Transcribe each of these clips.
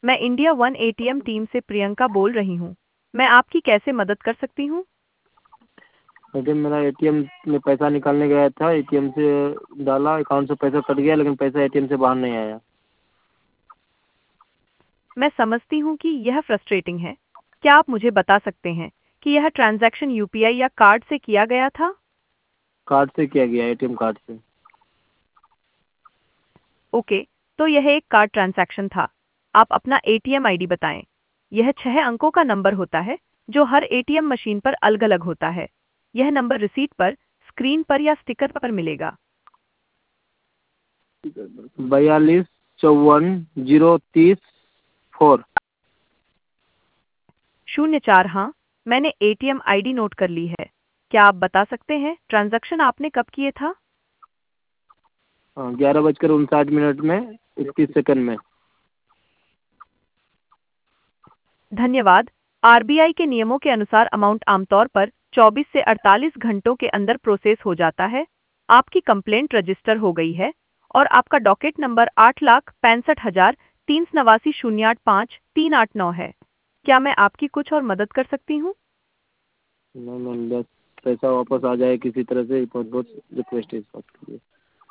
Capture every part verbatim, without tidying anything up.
मैं India one ATM team से प्रियंका बोल रही हूँ। मैं आपकी कैसे मदद कर सकती हूँ? मैडम मेरा एटीएम में पैसा निकालने गया था, एटीएम से डाला, अकाउंट से पैसा कट गया, लेकिन पैसा एटीएम से बाहर नहीं आया। मैं समझती हूँ कि यह फ्रस्ट्रेटिंग है। क्या आप मुझे बता सकते हैं कि यह ट्रांजैक्शन यूपीआई या कार्ड से किया गया था? कार्ड से किया गया, एटीएम कार्ड से। ओके, तो यह एक कार्ड ट्रांजैक्शन था। आप अपना एटीएम आईडी बताएं। यह छह अंकों का नंबर होता है जो हर एटीएम मशीन पर अलग-अलग होता है। यह नंबर रिसीट पर, स्क्रीन पर या स्टिकर पर मिलेगा। बयालीस चौवन जीरो तीस फोर। शून्य चार। हाँ, मैंने एटीएम आईडी नोट कर ली है। क्या आप बता सकते हैं ट्रांजैक्शन आपने कब किए था? हाँ, ग्यारह बजकर उनसाठ मिनट में इक्कीस सेकंड में। धन्यवाद। आरबीआई के नियमों के अनुसार अमाउंट आमतौर पर चौबीस से अड़तालीस घंटों के अंदर प्रोसेस हो जाता है। आपकी कंप्लेंट रजिस्टर हो गई है और आपका डॉकेट नंबर आठ लाख पैंसठ हजार तीन सौ नवासी शून्य आठ पाँच तीन आठ नौ है। क्या मैं आपकी कुछ और मदद कर सकती हूँ? नहीं मैम, बस पैसा वापस आ जाए किसी तरह से, बहुत बहुत रिक्वेस्ट है इस बात के लिए।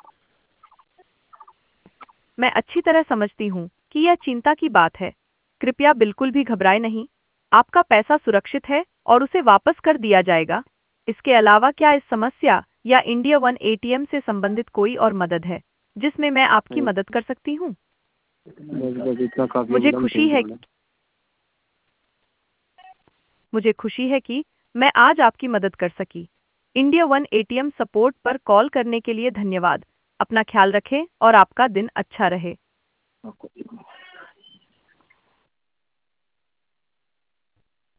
मैं अच्छी तरह समझती हूँ कि यह चिंता की बात है। कृपया बिल्कुल भी घबराएं नहीं। आपका पैसा सुरक्षित है और उसे वापस कर दिया जाएगा। इसके अलावा क्या इस समस्या या इंडिया वन एटीएम से संबंधित कोई और मदद है जिसमें मैं आपकी नहीं, मदद कर सकती हूँ? बस बस इतना काफ़ी है मुझे मैडम, खुशी थैंक यू है मैडम। मुझे खुशी है कि मैं आज आपकी मदद कर सकी। इंडिया वन एटीएम सपोर्ट पर कॉल करने के लिए धन्यवाद। अपना ख्याल रखें और आपका दिन अच्छा रहे। आपको